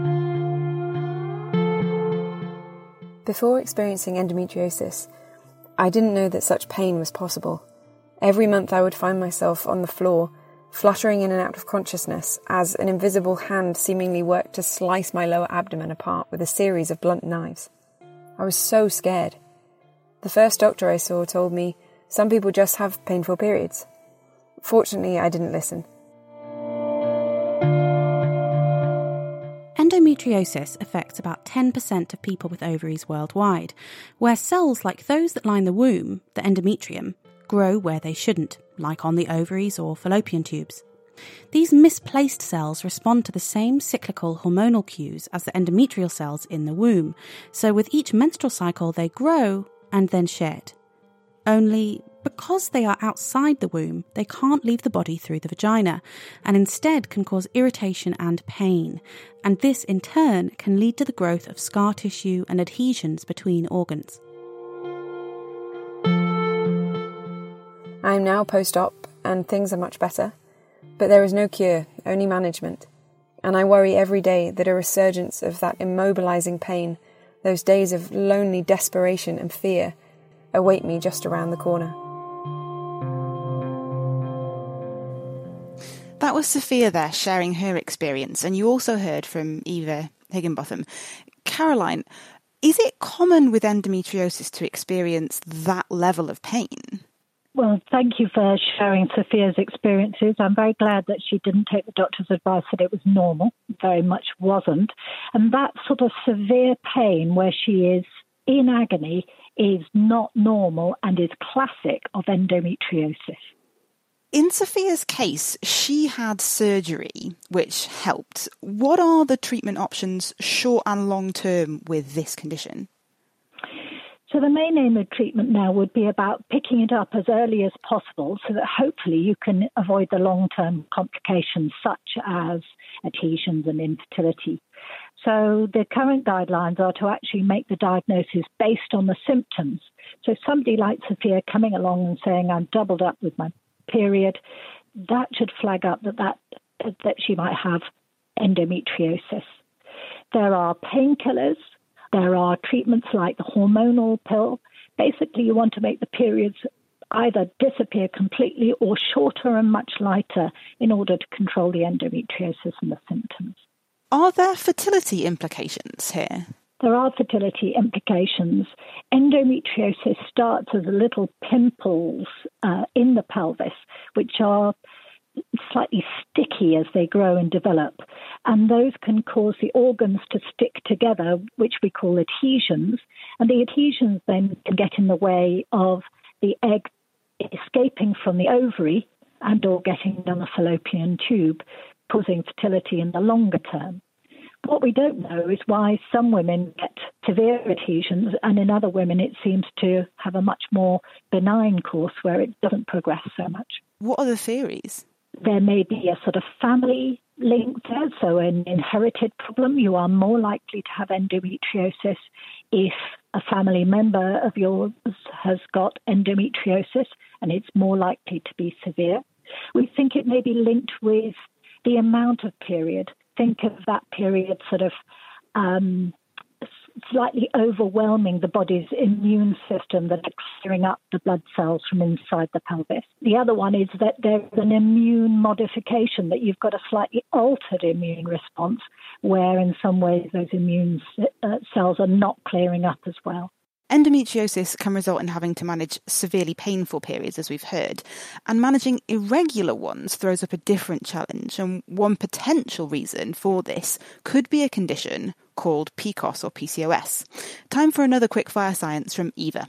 [SPEAKER 20] Before experiencing endometriosis, I didn't know that such pain was possible. Every month I would find myself on the floor, fluttering in and out of consciousness as an invisible hand seemingly worked to slice my lower abdomen apart with a series of blunt knives. I was so scared. The first doctor I saw told me some people just have painful periods. Fortunately, I didn't listen.
[SPEAKER 17] Endometriosis affects about ten percent of people with ovaries worldwide, where cells like those that line the womb, the endometrium, grow where they shouldn't, like on the ovaries or fallopian tubes. These misplaced cells respond to the same cyclical hormonal cues as the endometrial cells in the womb, so with each menstrual cycle they grow and then shed. Only, because they are outside the womb, they can't leave the body through the vagina, and instead can cause irritation and pain, and this in turn can lead to the growth of scar tissue and adhesions between organs.
[SPEAKER 20] I am now post-op, and things are much better. But there is no cure, only management. And I worry every day that a resurgence of that immobilising pain, those days of lonely desperation and fear, await me just around the corner.
[SPEAKER 7] That was Sophia there sharing her experience, and you also heard from Eva Higginbotham. Caroline, is it common with endometriosis to experience that level of pain?
[SPEAKER 18] Well, thank you for sharing Sophia's experiences. I'm very glad that she didn't take the doctor's advice that it was normal. It very much wasn't. And that sort of severe pain where she is in agony is not normal and is classic of endometriosis.
[SPEAKER 7] In Sophia's case, she had surgery, which helped. What are the treatment options short and long term with this condition?
[SPEAKER 18] So the main aim of treatment now would be about picking it up as early as possible so that hopefully you can avoid the long-term complications such as adhesions and infertility. So the current guidelines are to actually make the diagnosis based on the symptoms. So somebody like Sophia coming along and saying, I'm doubled up with my period, that should flag up that, that, that she might have endometriosis. There are painkillers. There are treatments like the hormonal pill. Basically, you want to make the periods either disappear completely or shorter and much lighter in order to control the endometriosis and the symptoms.
[SPEAKER 7] Are there fertility implications here?
[SPEAKER 18] There are fertility implications. Endometriosis starts as little pimples uh, in the pelvis, which are slightly sticky as they grow and develop. And those can cause the organs to stick together, which we call adhesions. And the adhesions then can get in the way of the egg escaping from the ovary and or getting down the fallopian tube, causing fertility in the longer term. What we don't know is why some women get severe adhesions and in other women it seems to have a much more benign course where it doesn't progress so much.
[SPEAKER 7] What are the theories?
[SPEAKER 18] There may be a sort of family link there, so an inherited problem. You are more likely to have endometriosis if a family member of yours has got endometriosis, and it's more likely to be severe. We think it may be linked with the amount of period. Think of that period sort of um, slightly overwhelming the body's immune system that are clearing up the blood cells from inside the pelvis. The other one is that there's an immune modification, that you've got a slightly altered immune response, where in some ways those immune uh, cells are not clearing up as well.
[SPEAKER 7] Endometriosis can result in having to manage severely painful periods, as we've heard, and managing irregular ones throws up a different challenge, and one potential reason for this could be a condition called P C O S or P C O S. Time for another quick fire science from Eva.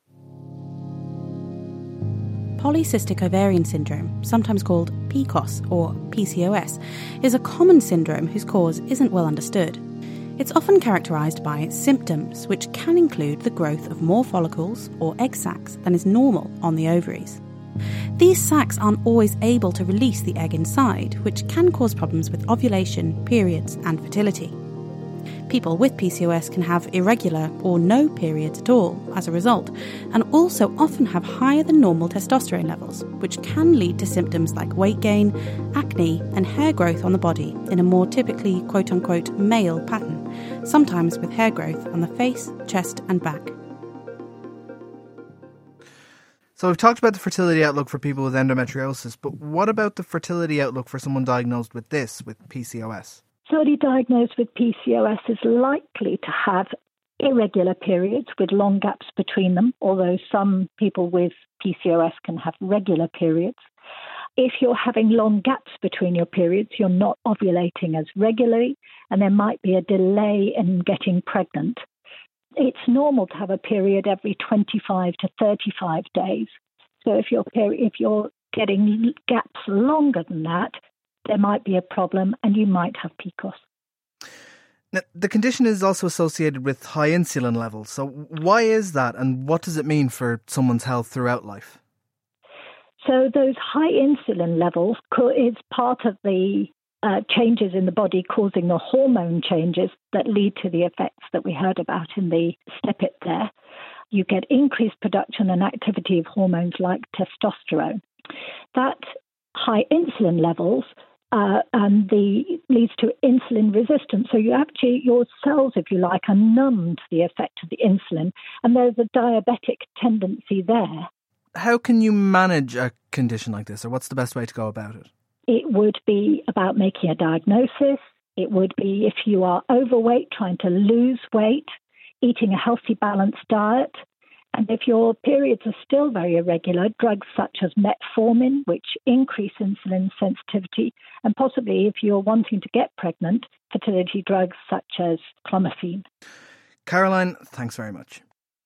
[SPEAKER 17] Polycystic ovarian syndrome, sometimes called P C O S or P C O S, is a common syndrome whose cause isn't well understood. It's often characterised by its symptoms, which can include the growth of more follicles or egg sacs than is normal on the ovaries. These sacs aren't always able to release the egg inside, which can cause problems with ovulation, periods, and fertility. People with P C O S can have irregular or no periods at all as a result, and also often have higher than normal testosterone levels, which can lead to symptoms like weight gain, acne, and hair growth on the body in a more typically quote-unquote male pattern, sometimes with hair growth on the face, chest, and back.
[SPEAKER 8] So we've talked about the fertility outlook for people with endometriosis, but what about the fertility outlook for someone diagnosed with this, with P C O S?
[SPEAKER 18] Somebody diagnosed with P C O S is likely to have irregular periods with long gaps between them, although some people with P C O S can have regular periods. If you're having long gaps between your periods, you're not ovulating as regularly, and there might be a delay in getting pregnant. It's normal to have a period every twenty-five to thirty-five days. So if you're, if you're getting gaps longer than that, there might be a problem and you might have P C O S.
[SPEAKER 8] Now, the condition is also associated with high insulin levels. So why is that, and what does it mean for someone's health throughout life?
[SPEAKER 18] So those high insulin levels is part of the Uh, changes in the body causing the hormone changes that lead to the effects that we heard about in the snippet there. You get increased production and activity of hormones like testosterone. That high insulin levels uh, and the leads to insulin resistance. So you actually, your cells, if you like, are numb to the effect of the insulin, and there's a diabetic tendency there.
[SPEAKER 8] How can you manage a condition like this, or what's the best way to go about it?
[SPEAKER 18] It would be about making a diagnosis. It would be, if you are overweight, trying to lose weight, eating a healthy, balanced diet. And if your periods are still very irregular, drugs such as metformin, which increase insulin sensitivity, and possibly, if you're wanting to get pregnant, fertility drugs such as clomiphene.
[SPEAKER 8] Caroline, thanks very much.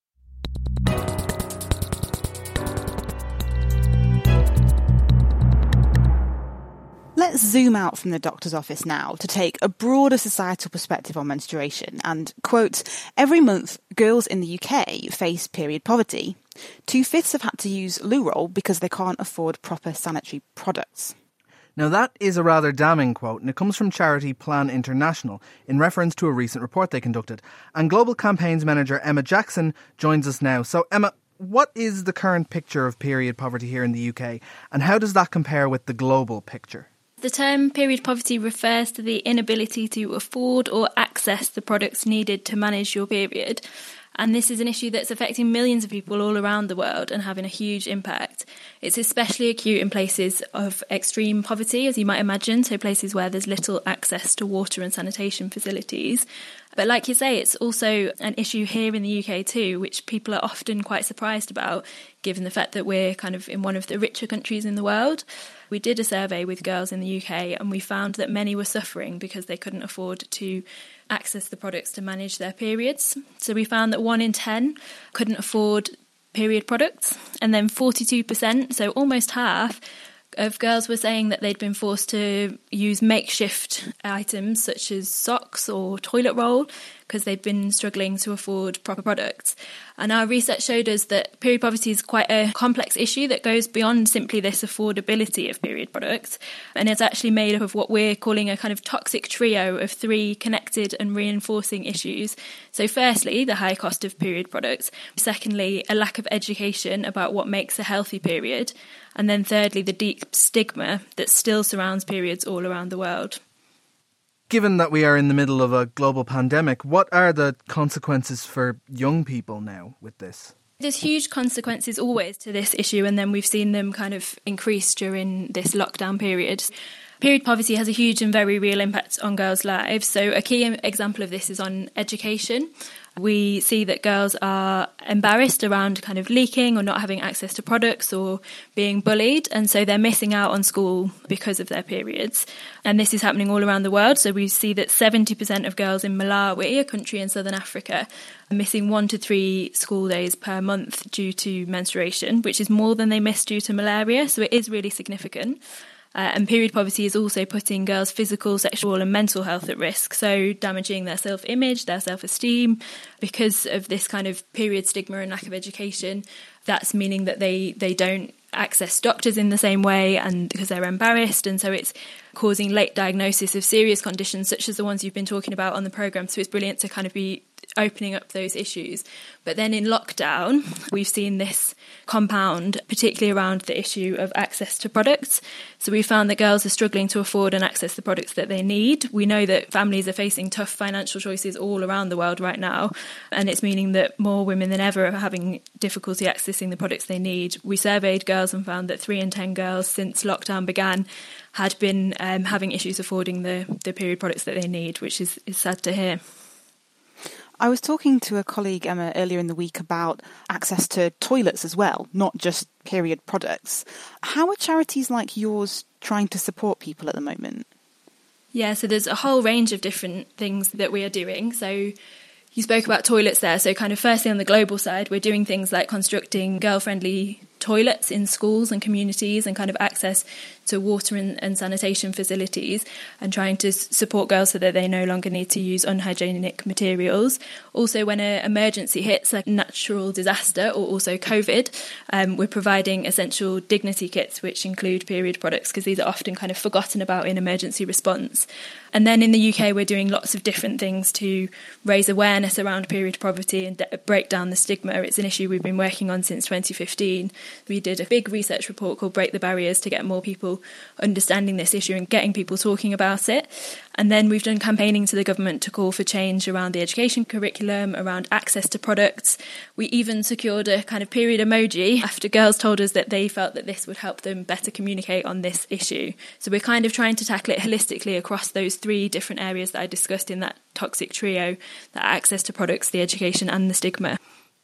[SPEAKER 7] Let's zoom out from the doctor's office now to take a broader societal perspective on menstruation and, quote, every month girls in the U K face period poverty. Two-fifths have had to use loo roll because they can't afford proper sanitary products.
[SPEAKER 8] Now that is a rather damning quote, and it comes from charity Plan International in reference to a recent report they conducted. And Global Campaigns Manager Emma Jackson joins us now. So Emma, what is the current picture of period poverty here in the U K, and how does that compare with the global picture?
[SPEAKER 21] The term period poverty refers to the inability to afford or access the products needed to manage your period. And this is an issue that's affecting millions of people all around the world and having a huge impact. It's especially acute in places of extreme poverty, as you might imagine, so places where there's little access to water and sanitation facilities. But like you say, it's also an issue here in the U K too, which people are often quite surprised about, given the fact that we're kind of in one of the richer countries in the world. We did a survey with girls in the U K and we found that many were suffering because they couldn't afford to access the products to manage their periods. So we found that one in ten couldn't afford period products, and then forty-two percent, so almost half, of girls were saying that they'd been forced to use makeshift items such as socks or toilet roll because they'd been struggling to afford proper products. And our research showed us that period poverty is quite a complex issue that goes beyond simply this affordability of period products, and it's actually made up of what we're calling a kind of toxic trio of three connected and reinforcing issues. So firstly, the high cost of period products. Secondly, a lack of education about what makes a healthy period. And then thirdly, the deep stigma that still surrounds periods all around the world.
[SPEAKER 8] Given that we are in the middle of a global pandemic, what are the consequences for young people now with this?
[SPEAKER 21] There's huge consequences always to this issue, and then we've seen them kind of increase during this lockdown period. Period poverty has a huge and very real impact on girls' lives. So a key example of this is on education. We see that girls are embarrassed around kind of leaking or not having access to products or being bullied, and so they're missing out on school because of their periods. And this is happening all around the world. So we see that seventy percent of girls in Malawi, a country in southern Africa, are missing one to three school days per month due to menstruation, which is more than they miss due to malaria. So it is really significant. Uh, and period poverty is also putting girls' physical, sexual and mental health at risk, so damaging their self-image, their self-esteem. Because of this kind of period stigma and lack of education, that's meaning that they, they don't access doctors in the same way, and because they're embarrassed, and so it's causing late diagnosis of serious conditions such as the ones you've been talking about on the programme. So it's brilliant to kind of be opening up those issues. But then in lockdown, we've seen this compound, particularly around the issue of access to products. So we found that girls are struggling to afford and access the products that they need. We know that families are facing tough financial choices all around the world right now, and it's meaning that more women than ever are having difficulty accessing accessing the products they need. We surveyed girls and found that three in ten girls since lockdown began had been um, having issues affording the, the period products that they need, which is, is sad to hear.
[SPEAKER 7] I was talking to a colleague, Emma, earlier in the week about access to toilets as well, not just period products. How are charities like yours trying to support people at the moment?
[SPEAKER 21] Yeah, so there's a whole range of different things that we are doing. So you spoke about toilets there. So kind of firstly on the global side, we're doing things like constructing girl-friendly toilets in schools and communities and kind of access to water and, and sanitation facilities, and trying to s- support girls so that they no longer need to use unhygienic materials. Also, when an emergency hits, like natural disaster or also COVID, um, we're providing essential dignity kits, which include period products, because these are often kind of forgotten about in emergency response. And then in the U K, we're doing lots of different things to raise awareness around period poverty and de- break down the stigma. It's an issue we've been working on since twenty fifteen. We did a big research report called Break the Barriers to get more people understanding this issue and getting people talking about it. And then we've done campaigning to the government to call for change around the education curriculum, around access to products. We even secured a kind of period emoji after girls told us that they felt that this would help them better communicate on this issue. So we're kind of trying to tackle it holistically across those three different areas that I discussed in that toxic trio: that access to products, the education and the stigma.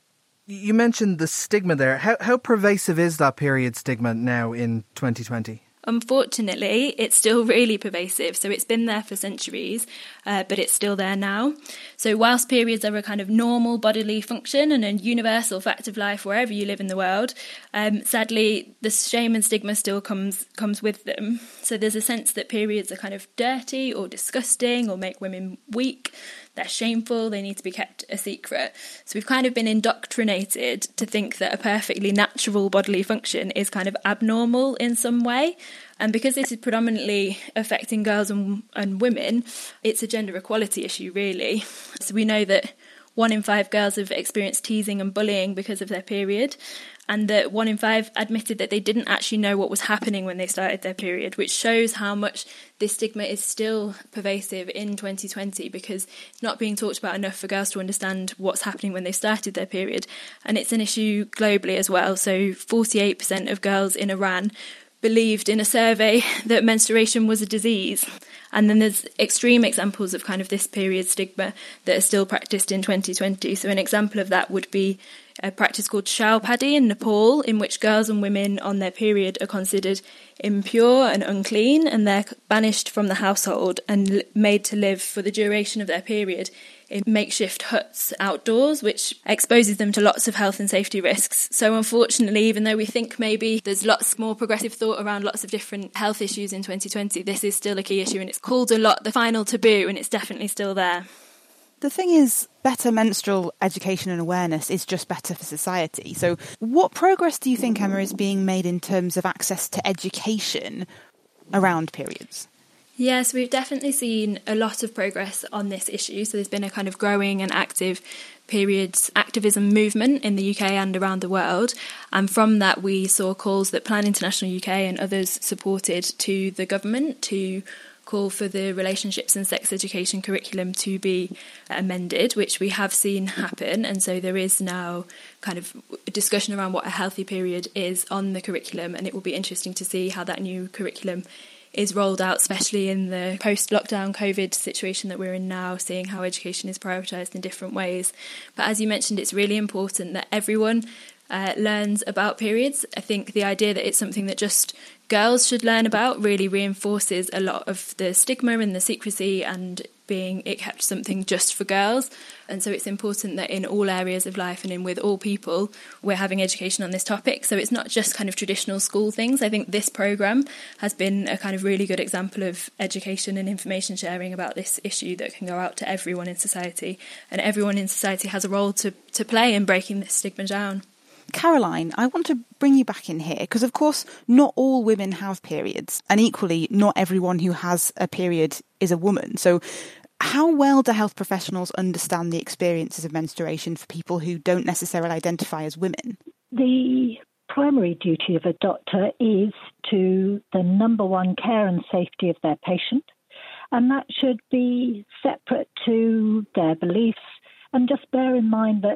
[SPEAKER 8] You mentioned the stigma there. How, how pervasive is that period stigma now in twenty twenty?
[SPEAKER 21] Unfortunately, it's still really pervasive. So it's been there for centuries, uh, but it's still there now. So whilst periods are a kind of normal bodily function and a universal fact of life wherever you live in the world, um, sadly, the shame and stigma still comes comes with them. So there's a sense that periods are kind of dirty or disgusting or make women weak. They're shameful, they need to be kept a secret. So we've kind of been indoctrinated to think that a perfectly natural bodily function is kind of abnormal in some way. And because this is predominantly affecting girls and, and women, it's a gender equality issue, really. So we know that one in five girls have experienced teasing and bullying because of their period, and that one in five admitted that they didn't actually know what was happening when they started their period, which shows how much this stigma is still pervasive in twenty twenty, because it's not being talked about enough for girls to understand what's happening when they started their period. And it's an issue globally as well. So forty-eight percent of girls in Iran believed in a survey that menstruation was a disease. And then there's extreme examples of kind of this period stigma that are still practiced in twenty twenty. So an example of that would be a practice called Shaupadi in Nepal, in which girls and women on their period are considered impure and unclean, and they're banished from the household and made to live for the duration of their period in makeshift huts outdoors, which exposes them to lots of health and safety risks. So unfortunately, even though we think maybe there's lots more progressive thought around lots of different health issues in twenty twenty, this is still a key issue, and it's called a lot the final taboo, and it's definitely still there.
[SPEAKER 7] The thing is, better menstrual education and awareness is just better for society. So what progress do you think, Emma, is being made in terms of access to education around periods?
[SPEAKER 21] Yes, we've definitely seen a lot of progress on this issue. So there's been a kind of growing and active periods activism movement in the U K and around the world. And from that, we saw calls that Plan International U K and others supported to the government to call for the relationships and sex education curriculum to be amended, which we have seen happen. And so there is now kind of a discussion around what a healthy period is on the curriculum, and it will be interesting to see how that new curriculum is rolled out, especially in the post-lockdown COVID situation that we're in now, seeing how education is prioritised in different ways. But as you mentioned, it's really important that everyone uh, learns about periods. I think the idea that it's something that just girls should learn about really reinforces a lot of the stigma and the secrecy and being it kept something just for girls. And so it's important that in all areas of life and in with all people, we're having education on this topic. So it's not just kind of traditional school things. I think this programme has been a kind of really good example of education and information sharing about this issue that can go out to everyone in society. And everyone in society has a role to, to play in breaking this stigma down.
[SPEAKER 7] Caroline, I want to bring you back in here because, of course, not all women have periods, and equally, not everyone who has a period is a woman. So how well do health professionals understand the experiences of menstruation for people who don't necessarily identify as women?
[SPEAKER 18] The primary duty of a doctor is to the number one care and safety of their patient, and that should be separate to their beliefs. And just bear in mind that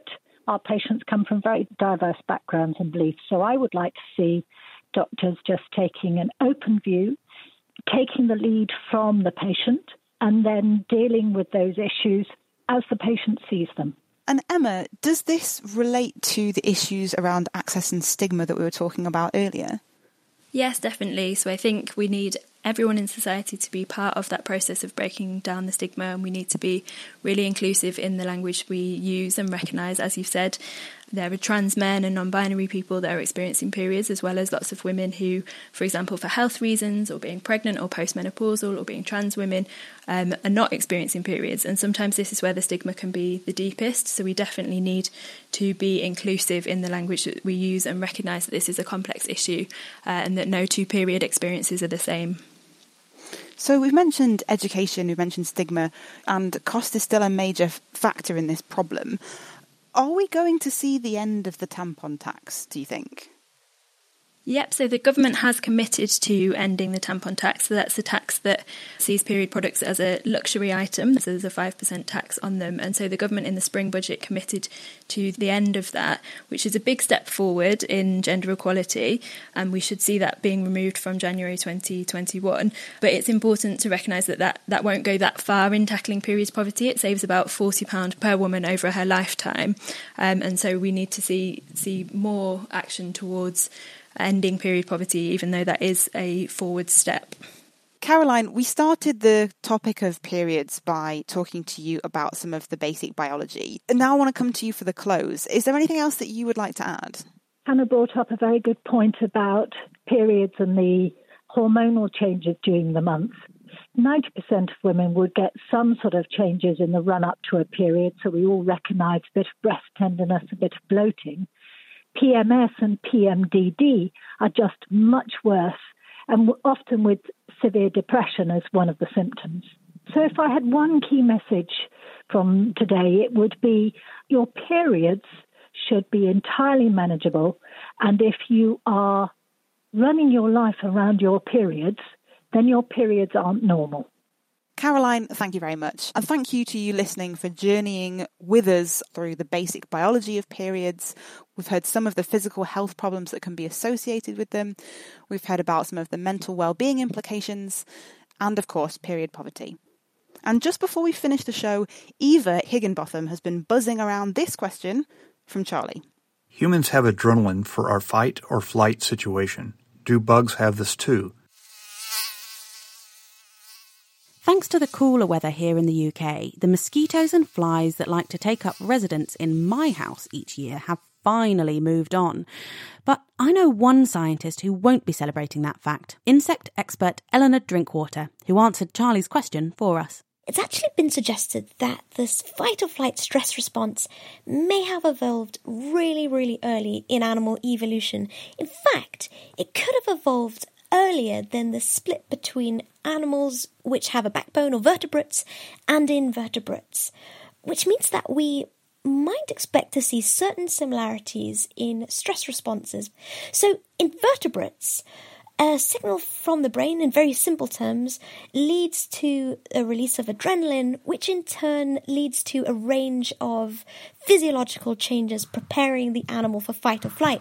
[SPEAKER 18] our patients come from very diverse backgrounds and beliefs. So I would like to see doctors just taking an open view, taking the lead from the patient, and then dealing with those issues as the patient sees them.
[SPEAKER 7] And Emma, does this relate to the issues around access and stigma that we were talking about earlier?
[SPEAKER 21] Yes, definitely. So I think we need everyone in society to be part of that process of breaking down the stigma, and we need to be really inclusive in the language we use and recognise, as you've said, there are trans men and non-binary people that are experiencing periods, as well as lots of women who, for example, for health reasons or being pregnant or postmenopausal or being trans women, um, are not experiencing periods. And sometimes this is where the stigma can be the deepest. So we definitely need to be inclusive in the language that we use and recognise that this is a complex issue uh, and that no two period experiences are the same.
[SPEAKER 7] So we've mentioned education, we've mentioned stigma, and cost is still a major factor in this problem. Are we going to see the end of the tampon tax, do you think?
[SPEAKER 21] Yep, so the government has committed to ending the tampon tax. So that's a tax that sees period products as a luxury item. So there's a five percent tax on them. And so the government in the spring budget committed to the end of that, which is a big step forward in gender equality. And we should see that being removed from January twenty twenty-one. But it's important to recognise that, that that won't go that far in tackling periods poverty. It saves about forty pounds per woman over her lifetime. Um, and so we need to see see more action towards ending period poverty, even though that is a forward step.
[SPEAKER 7] Caroline, we started the topic of periods by talking to you about some of the basic biology. And now I want to come to you for the close. Is there anything else that you would like to add?
[SPEAKER 18] Hannah brought up a very good point about periods and the hormonal changes during the month. ninety percent of women would get some sort of changes in the run-up to a period, so we all recognise a bit of breast tenderness, a bit of bloating. P M S and P M D D are just much worse, and often with severe depression as one of the symptoms. So if I had one key message from today, it would be your periods should be entirely manageable, and if you are running your life around your periods, then your periods aren't normal.
[SPEAKER 7] Caroline, thank you very much. And thank you to you listening for journeying with us through the basic biology of periods. We've heard some of the physical health problems that can be associated with them. We've heard about some of the mental well-being implications and, of course, period poverty. And just before we finish the show, Eva Higginbotham has been buzzing around this question from Charlie.
[SPEAKER 1] Humans have adrenaline for our fight or flight situation. Do bugs have this too?
[SPEAKER 17] Thanks to the cooler weather here in the U K, the mosquitoes and flies that like to take up residence in my house each year have finally moved on. But I know one scientist who won't be celebrating that fact, insect expert Eleanor Drinkwater, who answered Charlie's question for us.
[SPEAKER 22] It's actually been suggested that this fight-or-flight stress response may have evolved really, really early in animal evolution. In fact, it could have evolved earlier than the split between animals which have a backbone or vertebrates and invertebrates, which means that we might expect to see certain similarities in stress responses. So invertebrates, a signal from the brain, in very simple terms, leads to a release of adrenaline, which in turn leads to a range of physiological changes preparing the animal for fight or flight.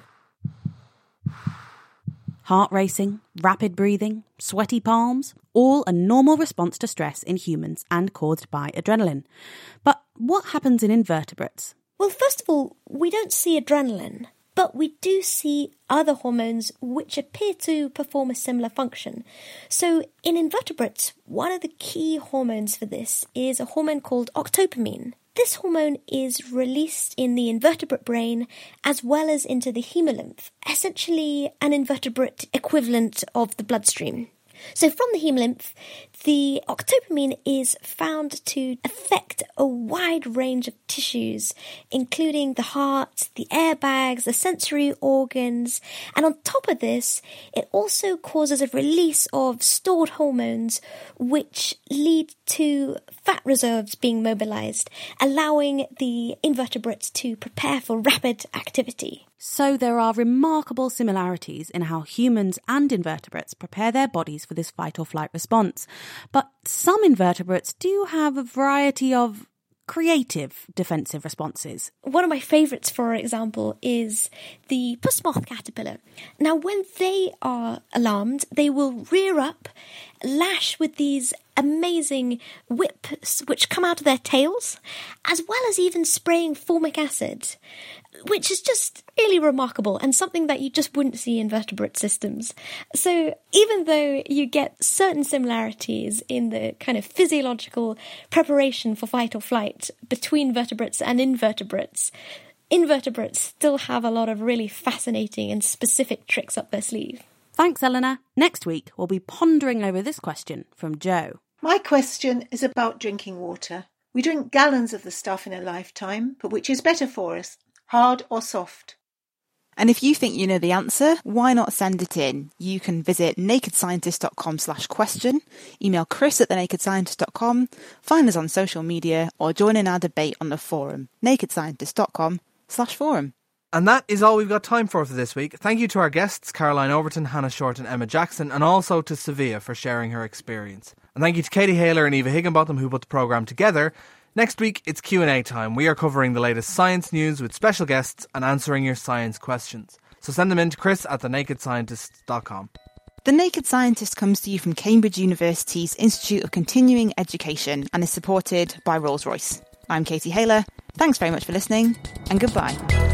[SPEAKER 17] Heart racing, rapid breathing, sweaty palms, all a normal response to stress in humans and caused by adrenaline. But what happens in invertebrates?
[SPEAKER 22] Well, first of all, we don't see adrenaline, but we do see other hormones which appear to perform a similar function. So in invertebrates, one of the key hormones for this is a hormone called octopamine. This hormone is released in the invertebrate brain as well as into the hemolymph, essentially an invertebrate equivalent of the bloodstream. So from the hemolymph, the octopamine is found to affect a wide range of tissues, including the heart, the airbags, the sensory organs, and on top of this, it also causes a release of stored hormones which lead to fat reserves being mobilized, allowing the invertebrates to prepare for rapid activity.
[SPEAKER 17] So there are remarkable similarities in how humans and invertebrates prepare their bodies for this fight or flight response. But some invertebrates do have a variety of creative defensive responses.
[SPEAKER 22] One of my favourites, for example, is the puss moth caterpillar. Now, when they are alarmed, they will rear up, lash with these amazing whips which come out of their tails, as well as even spraying formic acid, which is just really remarkable and something that you just wouldn't see in vertebrate systems. So even though you get certain similarities in the kind of physiological preparation for fight or flight between vertebrates and invertebrates, invertebrates still have a lot of really fascinating and specific tricks up their sleeve.
[SPEAKER 17] Thanks, Eleanor. Next week, we'll be pondering over this question from Joe.
[SPEAKER 2] My question is about drinking water. We drink gallons of the stuff in a lifetime, but which is better for us, hard or soft?
[SPEAKER 7] And if you think you know the answer, why not send it in? You can visit nakedscientist.com slash question, email Chris at thenakedscientist dot com, find us on social media, or join in our debate on the forum, nakedscientist.com slash forum.
[SPEAKER 8] And that is all we've got time for for this week. Thank you to our guests, Caroline Overton, Hannah Short and Emma Jackson, and also to Sevilla for sharing her experience. And thank you to Katie Haler and Eva Higginbotham who put the programme together. Next week, it's Q and A time. We are covering the latest science news with special guests and answering your science questions. So send them in to Chris at the naked scientist dot com.
[SPEAKER 7] The Naked Scientist comes to you from Cambridge University's Institute of Continuing Education and is supported by Rolls-Royce. I'm Katie Haler. Thanks very much for listening, and goodbye.